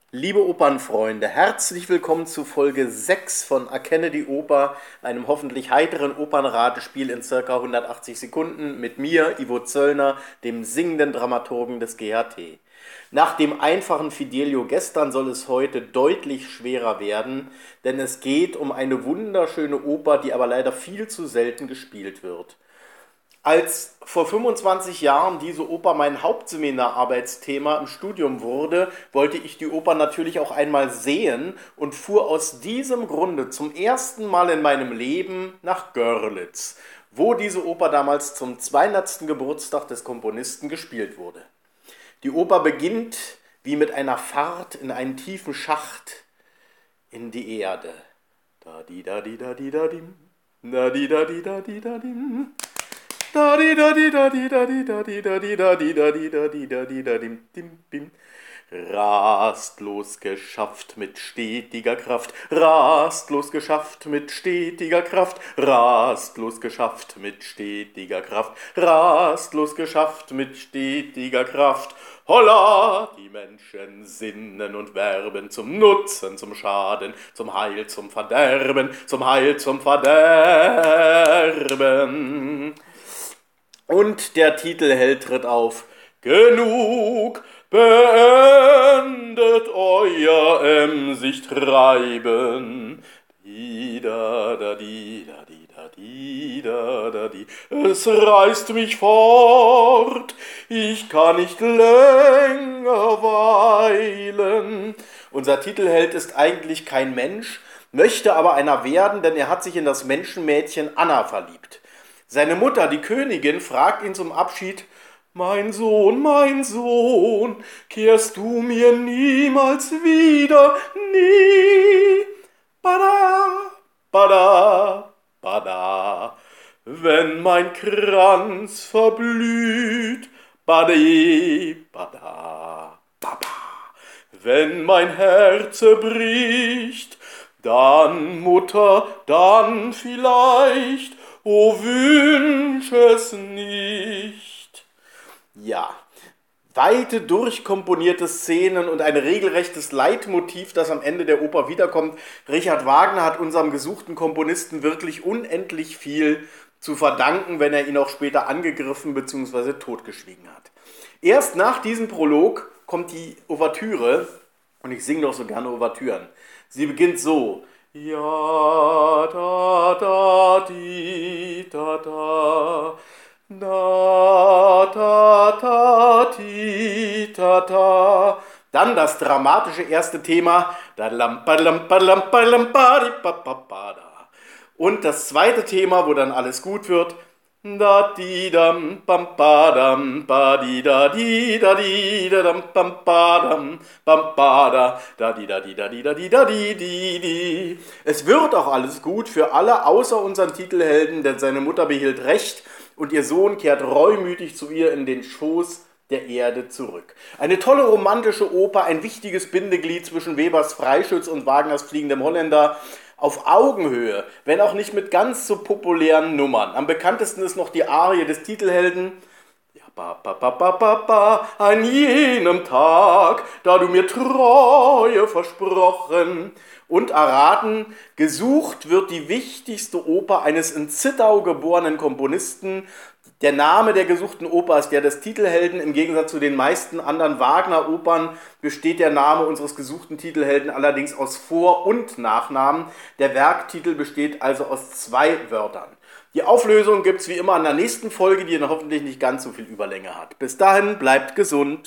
Liebe Opernfreunde, herzlich willkommen zu Folge 6 von Erkenne die Oper, einem hoffentlich heiteren Opernratespiel in ca. 180 Sekunden mit mir, Ivo Zöllner, dem singenden Dramaturgen des GHT. Nach dem einfachen Fidelio gestern soll es heute deutlich schwerer werden, denn es geht um eine wunderschöne Oper, die aber leider viel zu selten gespielt wird. Als vor 25 Jahren diese Oper mein Hauptseminararbeitsthema im Studium wurde, wollte ich die Oper natürlich auch einmal sehen und fuhr aus diesem Grunde zum ersten Mal in meinem Leben nach Görlitz, wo diese Oper damals zum 200. Geburtstag des Komponisten gespielt wurde. Die Oper beginnt wie mit einer Fahrt in einen tiefen Schacht in die Erde. Da di da di da di da dim, da di da di da di da dim. Da di da di da di da di da di da di da di da di da di da di da dim dim bim. Rastlos geschafft mit stetiger Kraft, rastlos geschafft mit stetiger Kraft, rastlos geschafft mit stetiger Kraft, rastlos geschafft mit stetiger Kraft. Holla, die Menschen sinnen und werben zum Nutzen, zum Schaden, zum Heil, zum Verderben, zum Heil, zum Verderben. Und der Titelheld tritt auf. Genug, beendet euer emsig Treiben. Di da da di da di da di da da di. Es reißt mich fort, ich kann nicht länger weilen. Unser Titelheld ist eigentlich kein Mensch, möchte aber einer werden, denn er hat sich in das Menschenmädchen Anna verliebt. Seine Mutter, die Königin, fragt ihn zum Abschied: mein Sohn, kehrst du mir niemals wieder, nie? Bada, bada, bada, wenn mein Kranz verblüht, bade, bada, baba, wenn mein Herz bricht, dann, Mutter, dann vielleicht, o wünsch es nicht. Ja, weite durchkomponierte Szenen und ein regelrechtes Leitmotiv, das am Ende der Oper wiederkommt. Richard Wagner hat unserem gesuchten Komponisten wirklich unendlich viel zu verdanken, wenn er ihn auch später angegriffen bzw. totgeschwiegen hat. Erst nach diesem Prolog kommt die Ouvertüre, und ich singe doch so gerne Ouvertüren. Sie beginnt so: ja, da, da, di, da, da, da, da, da, di, da, da. Dann das dramatische erste Thema. Und das zweite Thema, wo dann alles gut wird. Da di dam bam badam ba di da dam bam badam bam bada da di da di. Es wird auch alles gut für alle außer unseren Titelhelden, denn seine Mutter behielt Recht und ihr Sohn kehrt reumütig zu ihr in den Schoß der Erde zurück. Eine tolle romantische Oper, ein wichtiges Bindeglied zwischen Webers Freischütz und Wagners Fliegendem Holländer. Auf Augenhöhe, wenn auch nicht mit ganz so populären Nummern. Am bekanntesten ist noch die Arie des Titelhelden. Ja, ba, ba, ba, ba, ba, ba, an jenem Tag, da du mir Treue versprochen. Und erraten, gesucht wird die wichtigste Oper eines in Zittau geborenen Komponisten. Der Name der gesuchten Oper ist der des Titelhelden. Im Gegensatz zu den meisten anderen Wagner-Opern besteht der Name unseres gesuchten Titelhelden allerdings aus Vor- und Nachnamen. Der Werktitel besteht also aus 2 Wörtern. Die Auflösung gibt es wie immer in der nächsten Folge, die dann hoffentlich nicht ganz so viel Überlänge hat. Bis dahin, bleibt gesund.